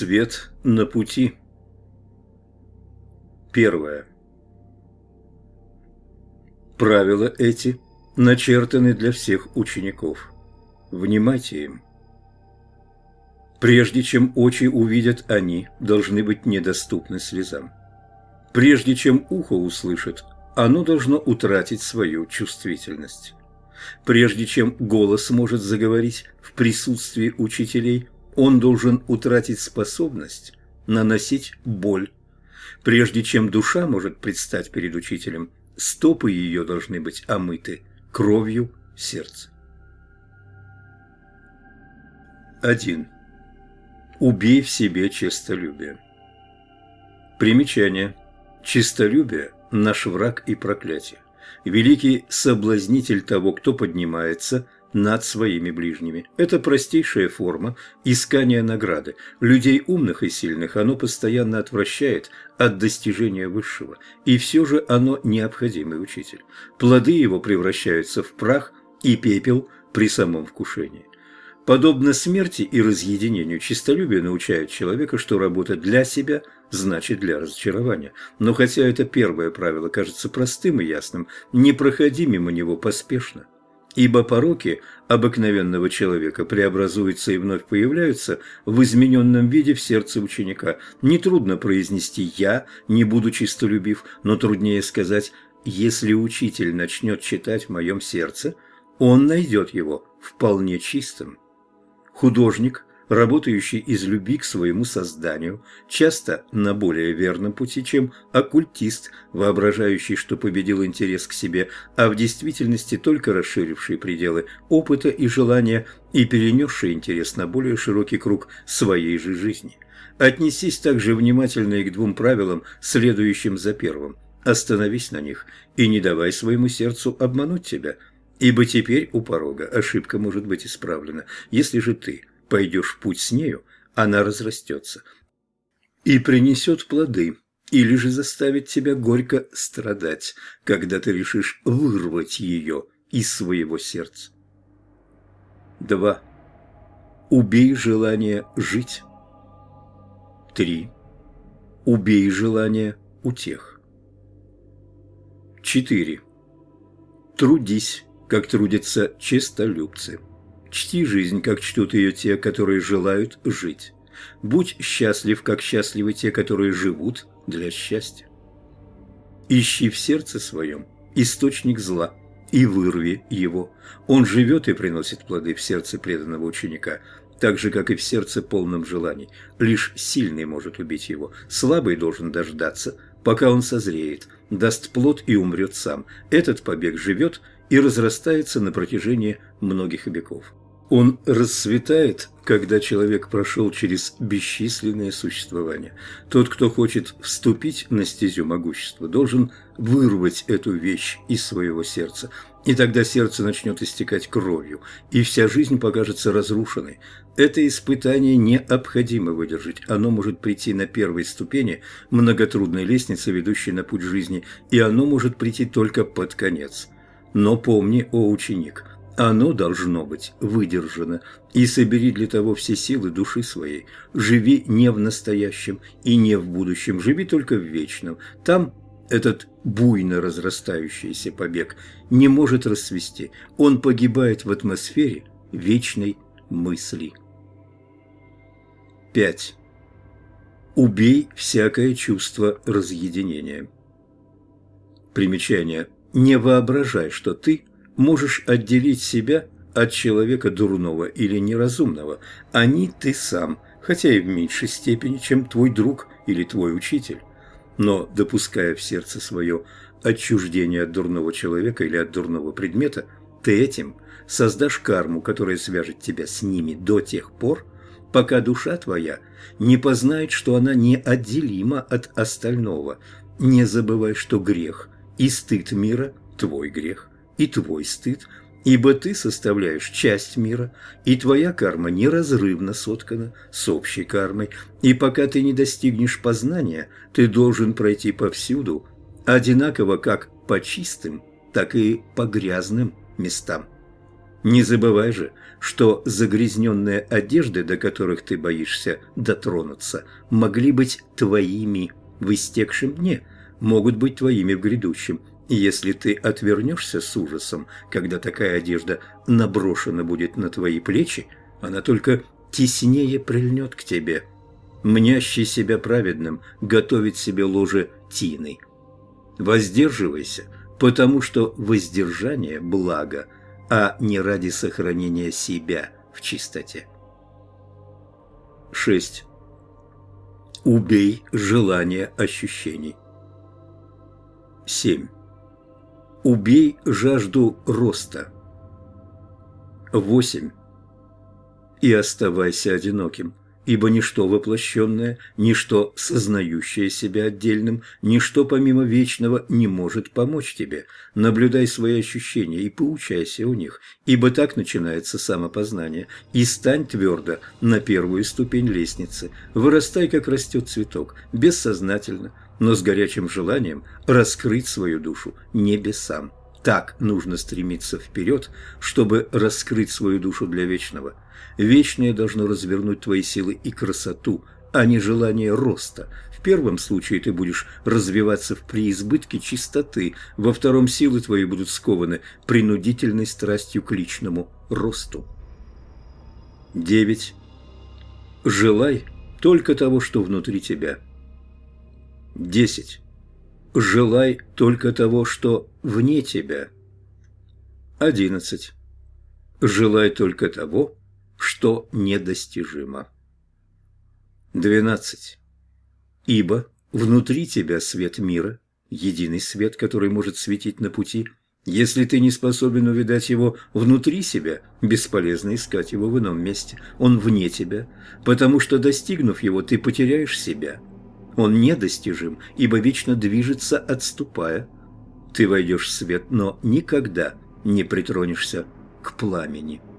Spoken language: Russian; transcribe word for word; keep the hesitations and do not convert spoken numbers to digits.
Свет на пути. Первое. Правила эти начертаны для всех учеников. Внимайте им. Прежде чем очи увидят, они должны быть недоступны слезам. Прежде чем ухо услышит, оно должно утратить свою чувствительность. Прежде чем голос может заговорить в присутствии учителей, он должен утратить способность наносить боль. Прежде чем душа может предстать перед учителем, стопы ее должны быть омыты кровью сердца. один. Убей в себе честолюбие. Примечание. Честолюбие – наш враг и проклятие. Великий соблазнитель того, кто поднимается над своими ближними. Это простейшая форма искания награды. Людей умных и сильных оно постоянно отвращает от достижения высшего. И все же оно необходимый учитель. Плоды его превращаются в прах и пепел при самом вкушении. Подобно смерти и разъединению, честолюбие научает человека, что работа для себя значит для разочарования. Но хотя это первое правило кажется простым и ясным, не проходи мимо него поспешно. Ибо пороки обыкновенного человека преобразуются и вновь появляются в измененном виде в сердце ученика. Нетрудно произнести «я не буду честолюбив», но труднее сказать «если учитель начнет читать в моем сердце, он найдет его вполне чистым». Художник, работающий из любви к своему созданию, часто на более верном пути, чем оккультист, воображающий, что победил интерес к себе, а в действительности только расширивший пределы опыта и желания и перенесший интерес на более широкий круг своей же жизни. Отнесись также внимательно и к двум правилам, следующим за первым. Остановись на них и не давай своему сердцу обмануть тебя. Ибо теперь у порога ошибка может быть исправлена. Если же ты пойдешь в путь с нею, она разрастется и принесет плоды, или же заставит тебя горько страдать, когда ты решишь вырвать ее из своего сердца. два. Убей желание жить. три. Убей желание утех. четыре. Трудись, как трудятся честолюбцы. Чти жизнь, как чтут ее те, которые желают жить. Будь счастлив, как счастливы те, которые живут для счастья. Ищи в сердце своем источник зла и вырви его. Он живет и приносит плоды в сердце преданного ученика, так же, как и в сердце полном желаний. Лишь сильный может убить его. Слабый должен дождаться, пока он созреет, даст плод и умрет сам. Этот побег живет и разрастается на протяжении многих веков. Он расцветает, когда человек прошел через бесчисленное существование. Тот, кто хочет вступить на стезю могущества, должен вырвать эту вещь из своего сердца, и тогда сердце начнет истекать кровью, и вся жизнь покажется разрушенной. Это испытание необходимо выдержать. Оно может прийти на первой ступени многотрудной лестницы, ведущей на путь жизни, и оно может прийти только под конец. Но помни, о ученик, оно должно быть выдержано, и собери для того все силы души своей. Живи не в настоящем и не в будущем, живи только в вечном. Там этот буйно разрастающийся побег не может расцвести, он погибает в атмосфере вечной мысли. пять. Убей всякое чувство разъединения. Примечание. Не воображай, что ты можешь отделить себя от человека дурного или неразумного. Они ты сам, хотя и в меньшей степени, чем твой друг или твой учитель. Но, допуская в сердце свое отчуждение от дурного человека или от дурного предмета, ты этим создашь карму, которая свяжет тебя с ними до тех пор, пока душа твоя не познает, что она неотделима от остального. Не забывай, что грех и стыд мира – твой грех, и твой стыд, ибо ты составляешь часть мира, и твоя карма неразрывно соткана с общей кармой, и пока ты не достигнешь познания, ты должен пройти повсюду, одинаково как по чистым, так и по грязным местам. Не забывай же, что загрязненные одежды, до которых ты боишься дотронуться, могли быть твоими в истекшем дне, могут быть твоими в грядущем. И если ты отвернешься с ужасом, когда такая одежда наброшена будет на твои плечи, она только теснее прильнет к тебе. Мнящий себя праведным готовит себе ложе тины. Воздерживайся, потому что воздержание – благо, а не ради сохранения себя в чистоте. шесть. Убей желание ощущений. семь. Убей жажду роста. восемь. И оставайся одиноким, ибо ничто воплощенное, ничто сознающее себя отдельным, ничто помимо вечного не может помочь тебе. Наблюдай свои ощущения и поучайся у них, ибо так начинается самопознание. И стань твердо на первую ступень лестницы, вырастай, как растет цветок, бессознательно, но с горячим желанием раскрыть свою душу небесам. Так нужно стремиться вперед, чтобы раскрыть свою душу для вечного. Вечное должно развернуть твои силы и красоту, а не желание роста. В первом случае ты будешь развиваться в преизбытке чистоты, во втором силы твои будут скованы принудительной страстью к личному росту. девять. Желай только того, что внутри тебя. десять. Желай только того, что вне тебя. одиннадцать. Желай только того, что недостижимо. двенадцать. Ибо внутри тебя свет мира, единый свет, который может светить на пути. Если ты не способен увидать его внутри себя, бесполезно искать его в ином месте. Он вне тебя, потому что, достигнув его, ты потеряешь себя. Он недостижим, ибо вечно движется, отступая. Ты войдешь в свет, но никогда не притронешься к пламени.